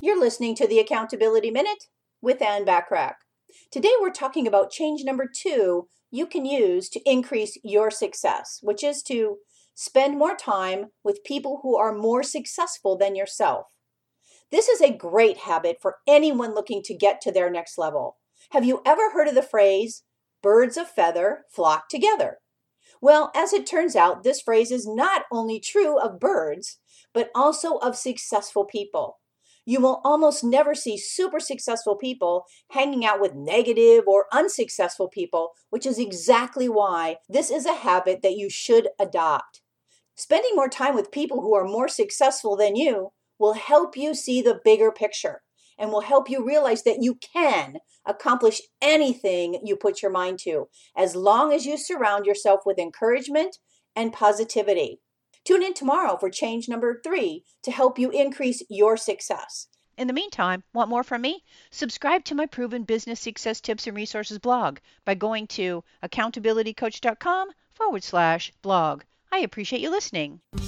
You're listening to the Accountability Minute with Ann Bachrach. Today we're talking about change number 2 you can use to increase your success, which is to spend more time with people who are more successful than yourself. This is a great habit for anyone looking to get to their next level. Have you ever heard of the phrase, birds of feather flock together? Well, as it turns out, this phrase is not only true of birds, but also of successful people. You will almost never see super successful people hanging out with negative or unsuccessful people, which is exactly why this is a habit that you should adopt. Spending more time with people who are more successful than you will help you see the bigger picture and will help you realize that you can accomplish anything you put your mind to, as long as you surround yourself with encouragement and positivity. Tune in tomorrow for change number 3 to help you increase your success. In the meantime, want more from me? Subscribe to my Proven Business Success Tips and Resources blog by going to accountabilitycoach.com/blog. I appreciate you listening.